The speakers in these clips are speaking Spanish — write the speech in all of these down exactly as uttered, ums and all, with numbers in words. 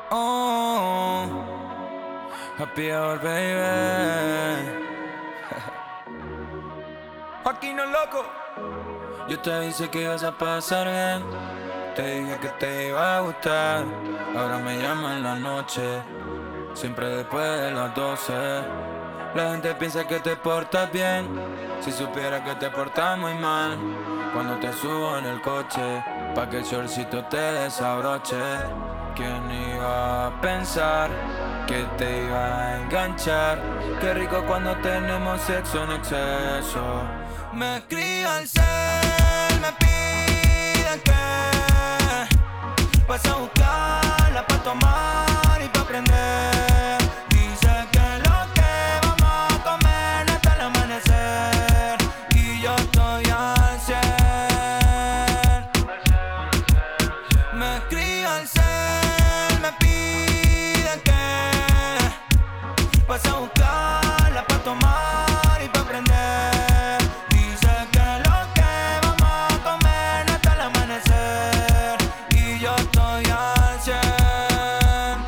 Oh, happy hour, baby. Aquí no loco. Yo te dije que ibas a pasar bien. Te dije que te iba a gustar. Ahora me llama en la noche, siempre después de las doce. La gente piensa que te portas bien, si supiera que te portas muy mal. Cuando te subo en el coche, pa' que el shortcito te desabroche. ¿Quién iba a pensar que te iba a enganchar? Qué rico cuando tenemos sexo en exceso. Me escribe al cel, me piden que pase a buscarla pa' tomar y pa' aprender. Dice que lo que vamos a comer hasta el amanecer, y yo estoy al cien. Me escribe al cel, me piden que pase a buscarla pa' tomar y pa' aprender. Dice que lo que vamos a comer hasta el amanecer, y yo estoy al cien.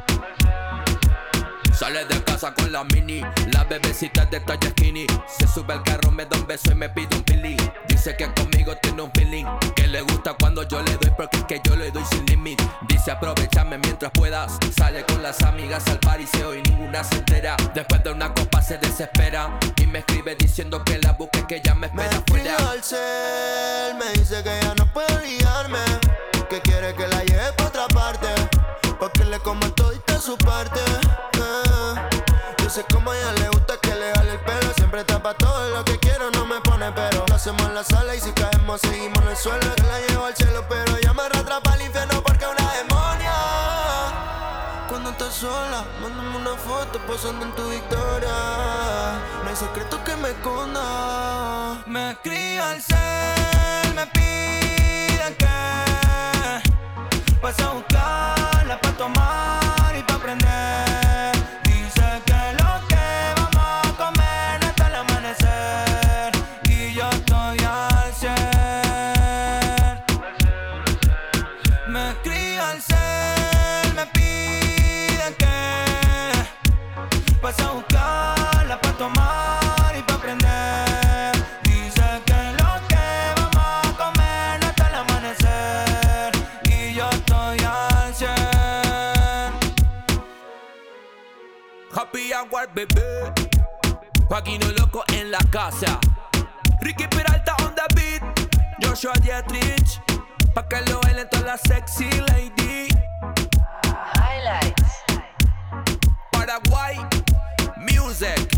Sale de casa con la mini, la bebecita de talla skinny. Se sube al carro, me da un beso y me pide un pili. Dice que conmigo tiene un feeling, que le gusta cuando yo le doy, porque es que yo le doy sin límite. Dice aprovechame mientras puedas. Sale con las amigas al pariseo y ninguna se entera. Después de una copa se desespera y me escribe diciendo que la busque, que ya me espera afuera. Me al cel, me dice que ya no puede olvidarme, que quiere que la lleve pa' otra parte, porque le como todita su parte. eh. Yo sé cómo a ella le gusta que le jale el pelo, siempre tapa todo lo que quiero, no me pone pero. Lo hacemos en la sala y si caemos seguimos en el suelo. Que la llevo al cielo pero ella me arrastra pa'l infierno porque es una demonia. Cuando estás sola, mándame una foto posando en tu victoria. No hay secreto que me esconda. Me escribe al cel, me piden que pase a buscarla pa' tomar y pa' aprender. Dice que lo que vamos a comer hasta el amanecer, y yo estoy al cien. Me escribe al cel, me piden que pase a buscarla pa' tomar y pa' aprender. Dice que lo que vamos a comer hasta el amanecer, y yo estoy al cien. Happy Hour, bebé. Joaquino Loco en la casa. Ricky Peralta on the beat. Joshua Dietrich, pa' que lo bailen todas las sexy lady. Highlights. Paraguay Music.